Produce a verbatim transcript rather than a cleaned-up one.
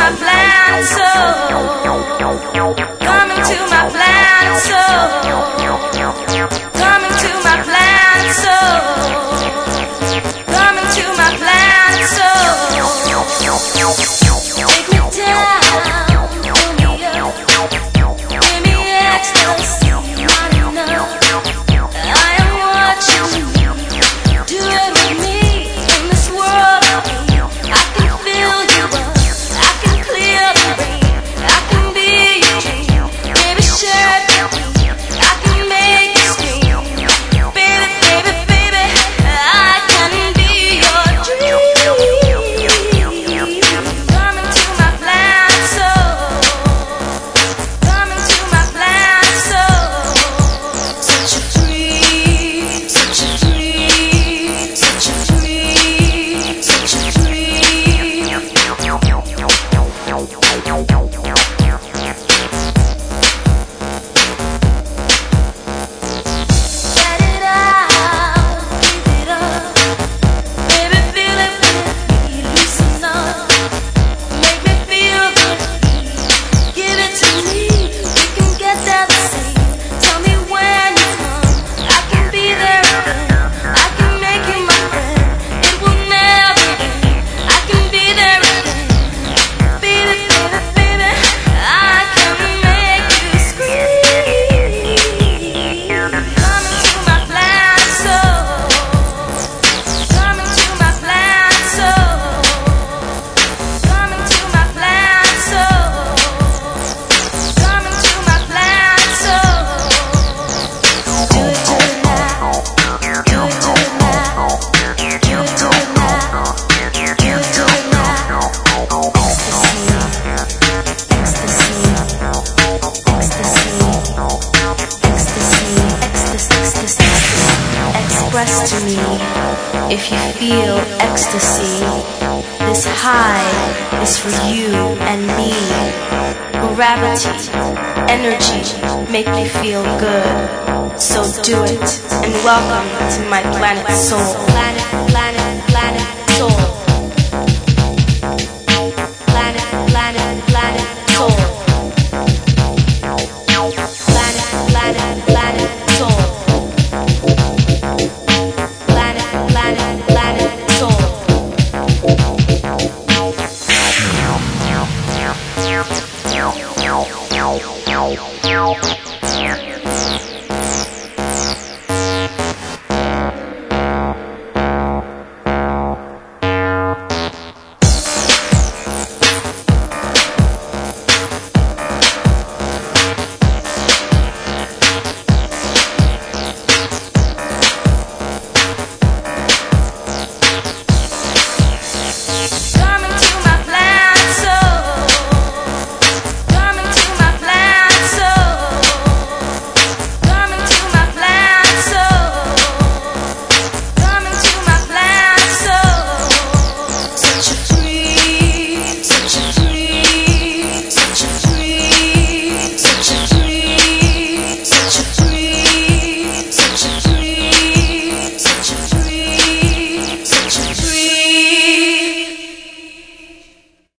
my planet soul. Coming to my planet soul. Coming to my planet soul. Coming to my planet soul. Take me down, pull me up, give me ecstasy, not enough. I am watching you do it with me in this world of me. I can fill you up, I can clear the rain, I can be your dream. Baby, share it with me, I can make you scream. Baby, baby, baby, I can be your dream. Coming to my planet soul, coming to my planet soul. Such a dream, such a dream, such a dream, such a dream. Get it out, give it up. Baby, feel it with me, loosen up. Make me feel good, give it to me. We can get there the same. Tell me when you come, I can be there again. I can make you my friend, it will never end. I can be there again. Baby, baby, baby, I can make you scream. Coming to my planet soul, coming to my planet soul, coming to my planet soul, coming to my planet soul. Do it, do it now, do it, do it now, do it, do it now, do it, do it now. Ecstasy, ecstasy, ecstasy, ecstasy, ecstasy, ecstasy. Express to me if you feel ecstasy. This high is for you and me. Gravity, energy, make me feel good. So do it and welcome to my planet soul. Planet, planet, planet soul. Planet, planet, planet soul. Planet, planet, planet soul. Planet, planet, planet soul. Coming to my planet soul, coming to my planet soul, coming to my planet soul, coming to my planet soul. Such a dream, such a